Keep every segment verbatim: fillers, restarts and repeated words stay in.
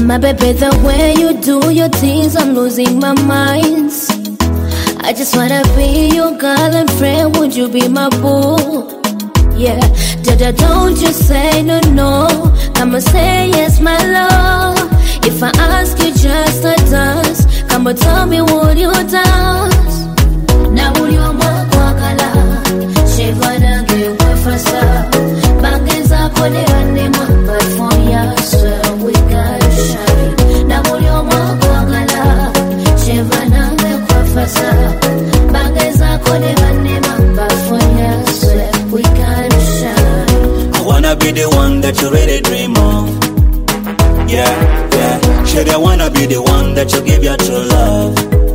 My baby, the way you do your things, I'm losing my mind. I just wanna be your girl and friend, would you be my boo? Yeah, Dada, don't just say no, no, I'ma say yes, my love. If I ask you just a dance, come on, tell me, would you dance? Now would you walk, walk, ala Shiva na gewe fasa Bangeza kone ane mamba for ya swear we gotta shine. Now would you walk, walk, ala Shiva na gewe fasa Bangeza kone ane mamba for ya swear we gotta shine. I wanna be the one that you really dream of. Yeah, yeah. Should I wanna be the one that you give your true love?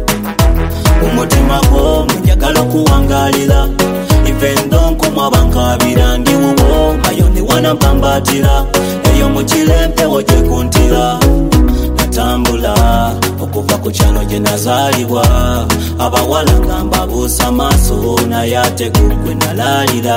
Umutima ko munjagala kuwangalira. Even though nkuma bankabira ndi wuwo mayoni wana mpambatira. Eyo mukile mpewo gye kuntira. Natambula okuva ku kyalo gye nazaalibwa. Abawala ngamba buusa maaso naye ate gwe nalalira.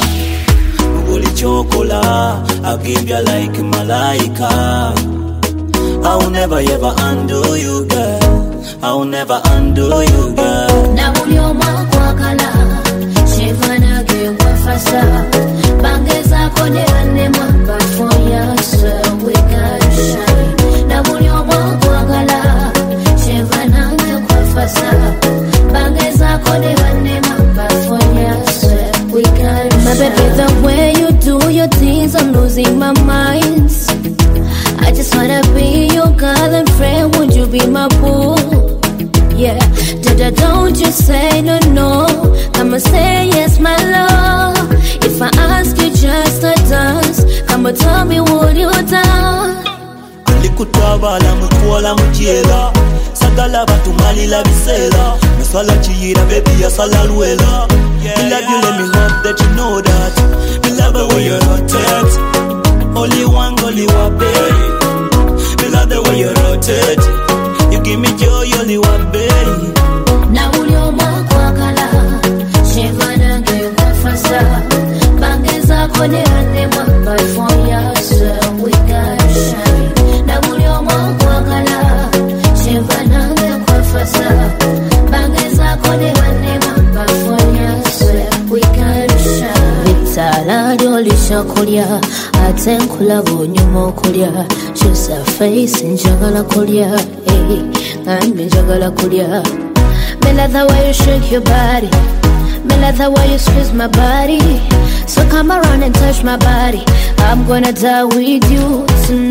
Buli kyokola I give you like malaika. I will never ever undo you, girl. I will never undo you, girl. Na mulio makwa kala Shiva na gewe fasa Bangeza kone ane mamba for ya swear we gotta shine. Na mulio makwa kala Shiva na gewe fasa Bangeza kone ane mamba for ya swear we gotta shine. My baby, the way you do your things, I'm losing my mind. I just wanna be your girl and friend, would you be my boo? Yeah, Dada, don't just say no, no, I'ma say yes, my love. If I ask you just a dance, come on, tell me, would you dance? Alikutabala mkuola mjela Sagala batu malila bisela Miswala chiyira baby ya sala luela. Me love you, let me hope that you know that. Me love the way you rotate. Only one, only one, baby. Me love the way you rotate. You give me joy, only one, baby. Na ulio makwa kala Shiva na gewe fasa Bangeza kone ane mamba for ya swear we gotta shine. Na ulio makwa kala Shiva na gewe fasa Bangeza kone ane mamba for ya swear we gotta shine. Bitala lyolisha kulya ate nkulaba onyuma okulya. Kyusa face njagala kulya, hey, ngambe njagala kulya. Me love the way you shake your body. Me love the way you squeeze my body. So come around and touch my body. I'm gonna die with you tonight.